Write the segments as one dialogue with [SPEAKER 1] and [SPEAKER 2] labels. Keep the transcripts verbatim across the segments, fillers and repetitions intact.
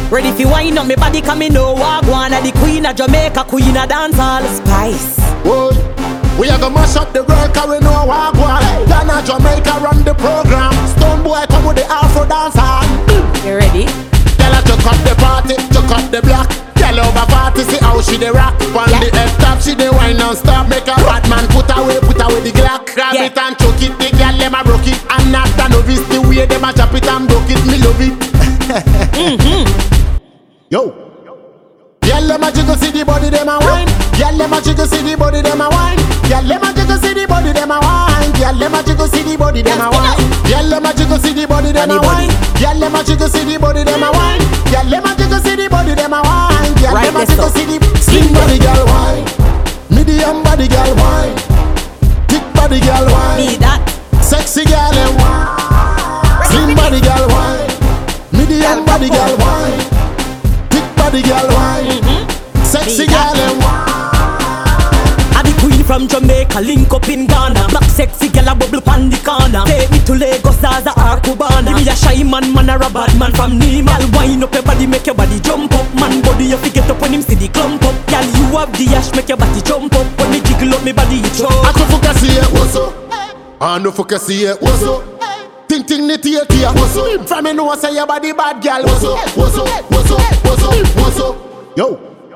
[SPEAKER 1] Ready fi wine up me body, come me know wagwan. The queen of Jamaica, queen of dancehall. Spice.
[SPEAKER 2] Whoa. We are gonna mash up the world, cause we know wagwan. Ghana, Jamaica run the program. Stone boy come with the Afro dancehall.
[SPEAKER 1] You ready?
[SPEAKER 2] Tell her to cut the party, to cut the block. Tell over party, see how she dey rock. On
[SPEAKER 1] Yeah.
[SPEAKER 2] the head top, she dey wine non-stop. Make a bad man put away, put away the Glock. Grab
[SPEAKER 1] Yeah.
[SPEAKER 2] it and choke it, the girl them a broke it. I'm not a novice, the way them a chop it and broke it, me love it.
[SPEAKER 1] Mm-hmm.
[SPEAKER 2] Yo. Girl them a jiggle, see the body them a wine. Girl them a jiggle, see the body them a wine. Girl them a jiggle, see the body them a wine. Girl them a jiggle, see the body them a wine. Girl them a jiggle, see the body them a wine. Girl them a jiggle, see the body them a wine. Girl them a jiggle, see the body them a wine. Girl
[SPEAKER 1] Right
[SPEAKER 2] them a
[SPEAKER 1] this
[SPEAKER 2] jiggle,
[SPEAKER 1] up.
[SPEAKER 2] see the slim body girl wine. Medium body girl wine. Thick body girl wine.
[SPEAKER 1] Need that.
[SPEAKER 2] Sexy girl and wine. Slim body girl wine. Medium body girl wine. Thick body girl wine. Sexy
[SPEAKER 1] Need that.
[SPEAKER 2] girl and wine.
[SPEAKER 1] I the queen from Jamaica, link up in Ghana. Black sexy girl a bubble pan the corner. Take me to Lagos as a Cubana. Give me a shy man, man a bad man from Nima. Wine up your body, make your body jump up. Man body you fi get up when him see the clump up. Girl you have the ash, make your body jump up. When me jiggle up me body it choke.
[SPEAKER 2] I can focus here, what's up? I no focus here, what's up? Ting ting nitty here, what's up? From me know say your body bad, girl. What's up? What's up? What's up? What's up? What's up? Yo.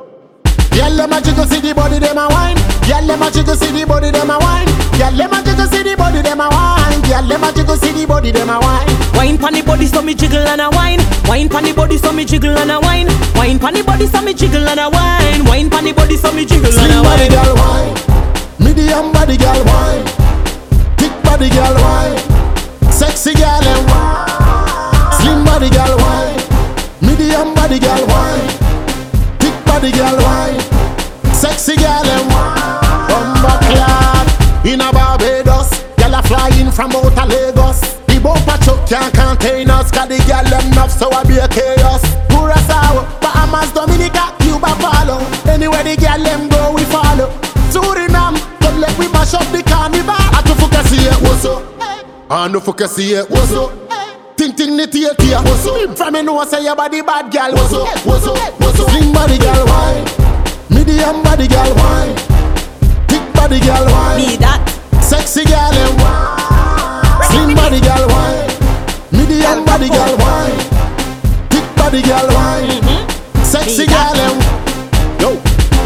[SPEAKER 2] Girl, them a jiggle, see the body them a wine. Girl, them a jiggle, see the body them a wine. Girl, them a jiggle, see the body them a wine. Girl, them a jiggle, see the body them a wine.
[SPEAKER 1] Wine pon the body so me jiggle and a wine. Wine pon the body so me jiggle and a wine. Wine pon the body so me jiggle and a wine. Wine pon the body so me jiggle and a
[SPEAKER 2] Slim body
[SPEAKER 1] wine.
[SPEAKER 2] girl wine. Medium body girl wine. Thick body girl wine. Sexy girl and wine. Slim body girl wine. Medium body girl wine. Thick body girl wine. Sexy girl and wine. Bumba clad in a Barbados. Girl a flying from out of Lagos. The bumper truck can't contain us, cause the girl them enough so I be a chaos. Curaçao, Bahamas, Dominica, Cuba, follow. Anywhere the girl them go we follow. Suriname, come let we mash up the carnival. I to focus here, what's up? I no focus here, what's up? Ting ting nitty here, what's up? From me know say your body bad girl, what's up? What's up? What's up? Slim body girl wine. Medium body girl wine. Thick body girl wine.
[SPEAKER 1] Need that.
[SPEAKER 2] Sexy girl and wine. Slim body girl wine. Medium body girl wine. Thick body girl wine. Sexy girl and yo.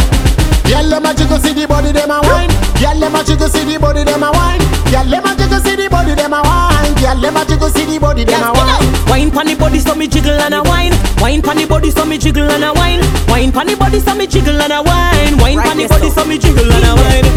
[SPEAKER 2] Girl them a jiggle, see the body them a wine. Girl them a jiggle, see the body them a wine. Girl them a jiggle, see the body them a wine. Girl them a jiggle, see the body them a wine.
[SPEAKER 1] Wine pon the body so me jiggle and a wine. Wine pon the body so me jiggle and a wine. Wine pon the body so me jiggle and a wine. Wine pon the body so me jiggle and a wine.